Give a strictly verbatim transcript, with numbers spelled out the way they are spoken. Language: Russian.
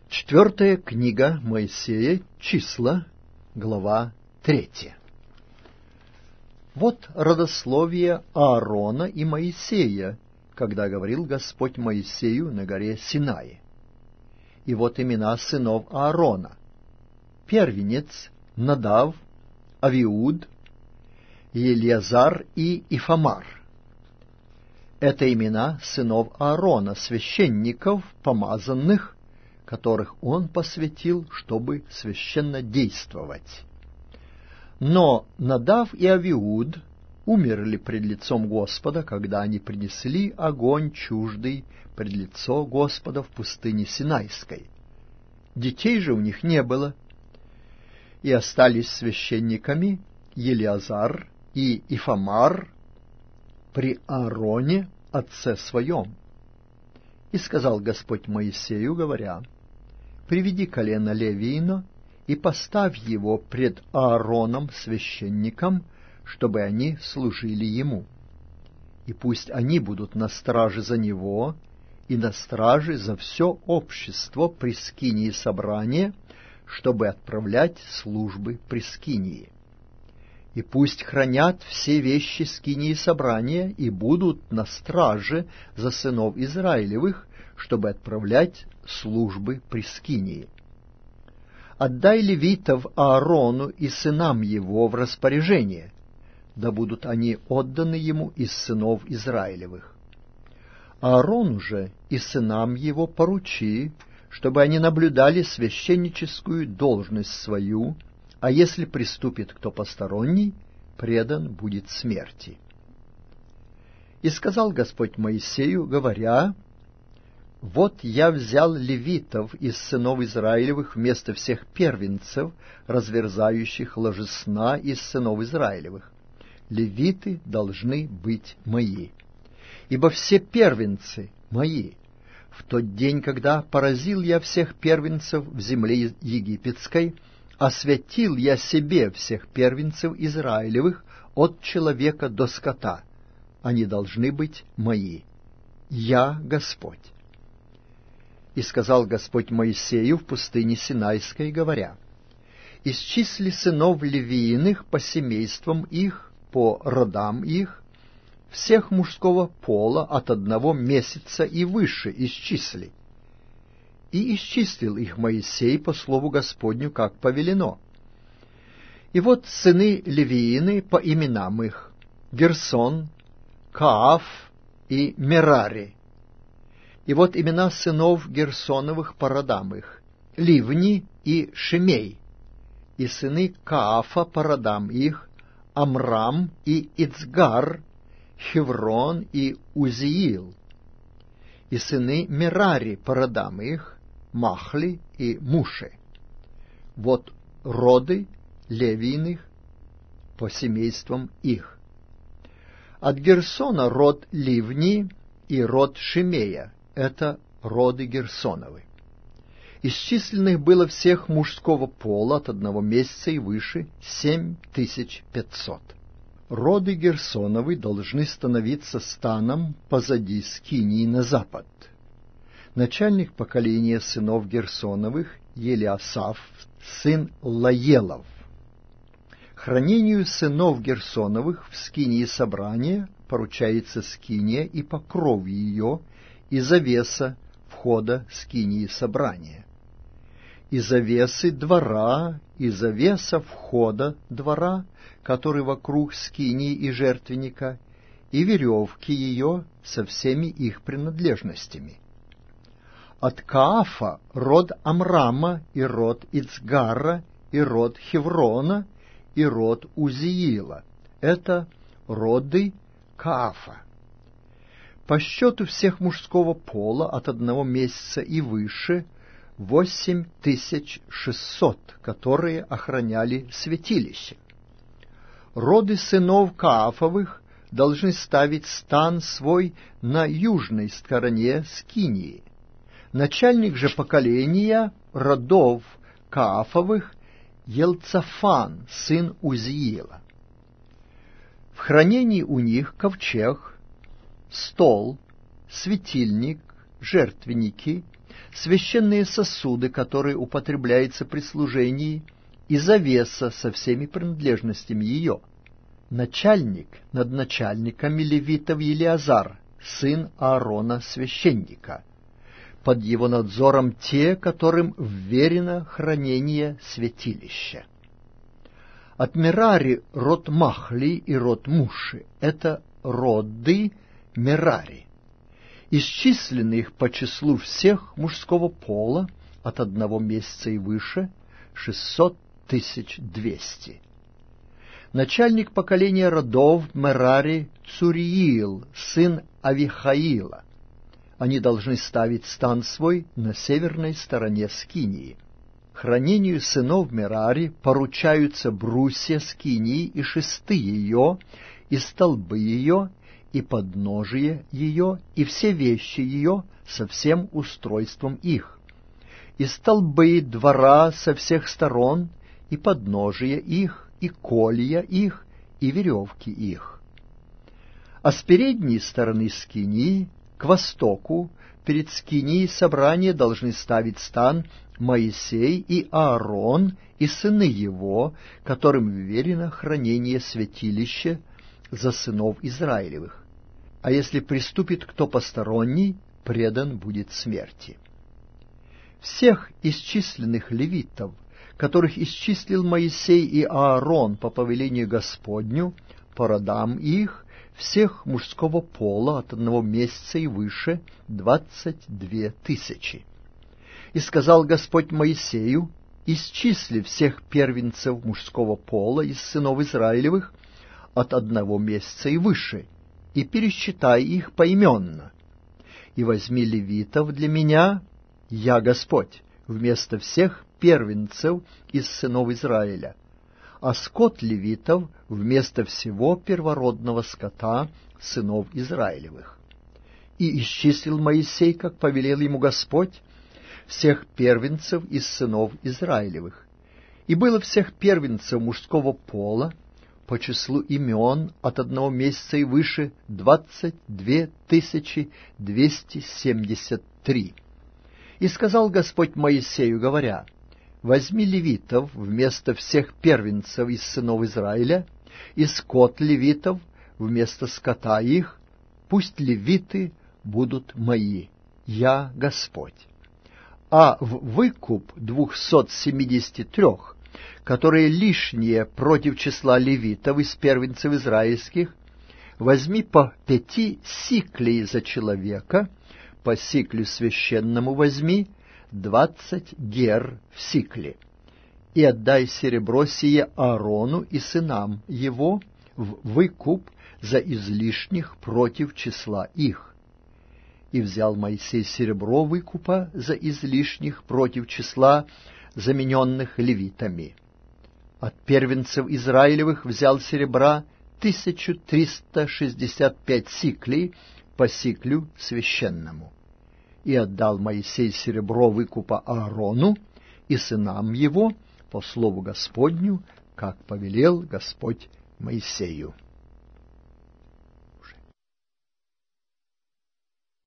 Четвертая книга Моисея, Числа, глава третья. Вот родословие Аарона и Моисея, когда говорил Господь Моисею на горе Синае. И вот имена сынов Аарона: первенец Надав, Авиуд, Елиазар и Ифамар. Это имена сынов Аарона, священников, помазанных, которых он посвятил, чтобы священно действовать. Но Надав и Авиуд умерли пред лицом Господа, когда они принесли огонь чуждый пред лицо Господа в пустыне Синайской. Детей же у них не было, и остались священниками Елиазар и Ифамар при Аароне, отце своем. И сказал Господь Моисею, говоря: «Приведи колено Левиина и поставь его пред Аароном священником, чтобы они служили ему. И пусть они будут на страже за него и на страже за все общество при скинии собрания, чтобы отправлять службы при скинии. И пусть хранят все вещи скинии собрания и будут на страже за сынов Израилевых, чтобы отправлять службы при скинии. Отдай левитов Аарону и сынам его в распоряжение, да будут они отданы ему из сынов Израилевых. Аарону же и сынам его поручи, чтобы они наблюдали священническую должность свою, а если приступит кто посторонний, предан будет смерти». И сказал Господь Моисею, говоря: «Вот я взял левитов из сынов Израилевых вместо всех первенцев, разверзающих ложесна из сынов Израилевых. Левиты должны быть мои, ибо все первенцы мои. В тот день, когда поразил я всех первенцев в земле египетской, освятил я себе всех первенцев Израилевых от человека до скота. Они должны быть мои. Я Господь». И сказал Господь Моисею в пустыне Синайской, говоря: «Исчисли сынов Левииных по семействам их, по родам их, всех мужского пола от одного месяца и выше исчисли». И исчислил их Моисей по слову Господню, как повелено. И вот сыны Левиины по именам их: Герсон, Кааф и Мерари. И вот имена сынов Герсоновых по родам их: Ливни и Шимей. И сыны Каафа по родам их: Амрам и Ицгар, Хеврон и Узиил. И сыны Мерари по родам их: Махли и Муши. Вот роды Левииных по семействам их. От Герсона род Ливни и род Шимея. Это роды Герсоновы. Исчисленных было всех мужского пола от одного месяца и выше семь тысяч пятьсот. Роды Герсоновы должны становиться станом позади скинии на запад. Начальник поколения сынов Герсоновых — Елиасаф, сын Лаелов. Хранению сынов Герсоновых в скинии собрания поручается скиния и покров ее, и завеса входа скинии собрания, и завесы двора, и завеса входа двора, который вокруг скинии и жертвенника, и веревки ее со всеми их принадлежностями. От Каафа род Амрама, и род Ицгара, и род Хеврона, и род Узиила. Это роды Каафа. По счету всех мужского пола от одного месяца и выше восемь тысяч шестьсот, которые охраняли святилище. Роды сынов Каафовых должны ставить стан свой на южной стороне скинии. Начальник же поколения родов Каафовых — Елцафан, сын Узиила. В хранении у них ковчег, стол, светильник, жертвенники, священные сосуды, которые употребляются при служении, и завеса со всеми принадлежностями ее. Начальник над начальниками левитов Елиазар, сын Аарона священника. Под его надзором те, которым вверено хранение святилища. От Мерари род Махли и род Муши — это роды Мерари, исчисленных по числу всех мужского пола от одного месяца и выше шестьсот тысяч двести. Начальник поколения родов Мерари Цуриил, сын Авихаила. Они должны ставить стан свой на северной стороне скинии. Хранению сынов Мерари поручаются брусья скинии и шесты ее, и столбы ее, и подножие ее, и все вещи ее со всем устройством их, и столбы двора со всех сторон, и подножие их, и колья их, и веревки их. А с передней стороны скинии, к востоку, перед скинией собрания должны ставить стан Моисей и Аарон и сыны его, которым верено хранение святилища за сынов Израилевых. А если приступит кто посторонний, предан будет смерти. Всех исчисленных левитов, которых исчислил Моисей и Аарон по повелению Господню, по родам их, всех мужского пола от одного месяца и выше, двадцать две тысячи. И сказал Господь Моисею: исчисли всех первенцев мужского пола из сынов Израилевых от одного месяца и выше, и пересчитай их поименно. И возьми левитов для меня, я Господь, вместо всех первенцев из сынов Израиля, а скот левитов вместо всего первородного скота сынов Израилевых. И исчислил Моисей, как повелел ему Господь, всех первенцев из сынов Израилевых. И было всех первенцев мужского пола по числу имен от одного месяца и выше двадцать две тысячи двести семьдесят три. И сказал Господь Моисею, говоря: возьми левитов вместо всех первенцев из сынов Израиля, и скот левитов вместо скота их, пусть левиты будут мои, я Господь. А в выкуп двухсот семидесяти трех, которые лишние против числа левитов из первенцев израильских, возьми по пяти сиклей за человека, по сиклю священному возьми двадцать гер в сикле, и отдай серебро сие Аарону и сынам его в выкуп за излишних против числа их. И взял Моисей серебро выкупа за излишних против числа замененных левитами. От первенцев Израилевых взял серебра тысячу триста шестьдесят пять сиклей по сиклю священному. И отдал Моисей серебро выкупа Аарону и сынам его по слову Господню, как повелел Господь Моисею.